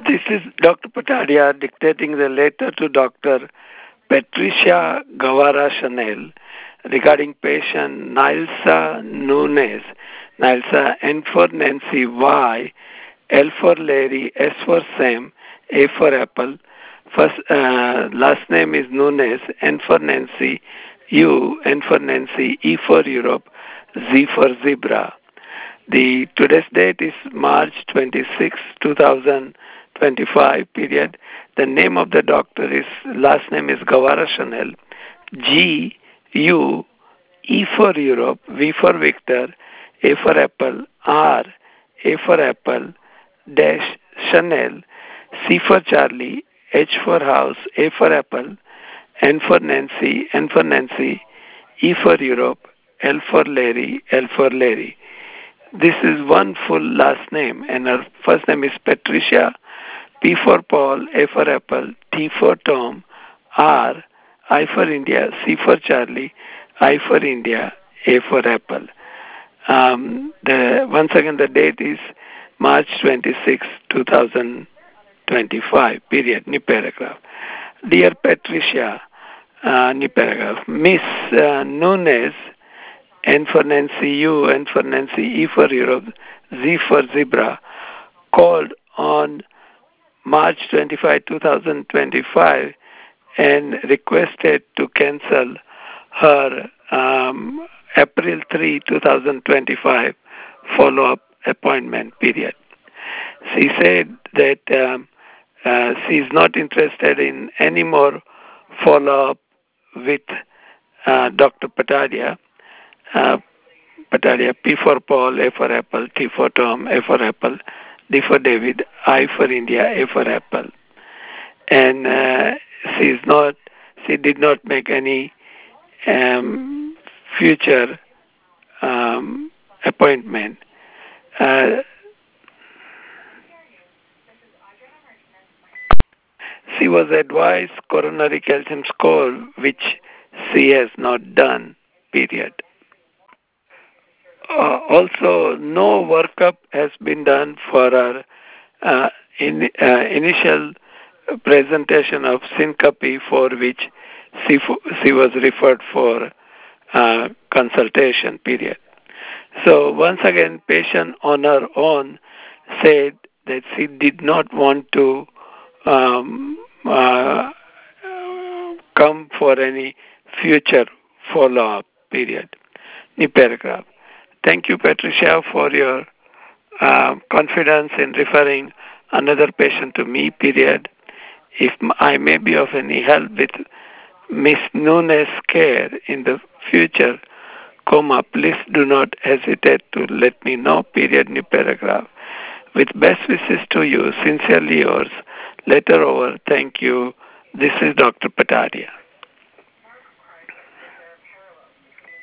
This is Dr. Patadia dictating the letter to Dr. Patricia Guevara Chanel regarding patient Nilsa Nunes. Nilsa, N for Nancy, Y, L for Larry, S for Sam, A for Apple. First, last name is Nunes, N for Nancy, U, N for Nancy, E for Europe, Z for Zebra. The today's date is March 26, 2025, period. The name of the doctor is, last name is Guevara Chanel, G, U, E for Europe, V for Victor, A for Apple, R, A for Apple, dash, Chanel, C for Charlie, H for House, A for Apple, N for Nancy, N for Nancy, E for Europe, L for Larry, L for Larry. This is one full last name, and her first name is Patricia, P for Paul, A for Apple, T for Tom, R, I for India, C for Charlie, I for India, A for Apple. Once again, the date is March 26, 2025, period, new paragraph. Dear Patricia, new paragraph, Miss Nunes, N for Nancy, U, N for Nancy, E for Europe, Z for Zebra, called on March 25, 2025 and requested to cancel her April 3, 2025 follow-up appointment period. She said that she is not interested in any more follow-up with Dr. Patadia. Patadia, P for Paul, A for Apple, T for Tom, A for Apple, D for David, I for India, A for Apple. And she did not make any future appointment. She was advised coronary calcium score, which she has not done, period. Also, no workup has been done for her initial presentation of syncope, for which she was referred for consultation, period. So once again, patient on her own said that she did not want to come for any future follow-up, period. New paragraph. Thank you, Patricia, for your confidence in referring another patient to me, period. If I may be of any help with Miss Nunes' care in the future, please do not hesitate to let me know, period, new paragraph. With best wishes to you, sincerely yours. Letter over. Thank you. This is Dr. Patadia.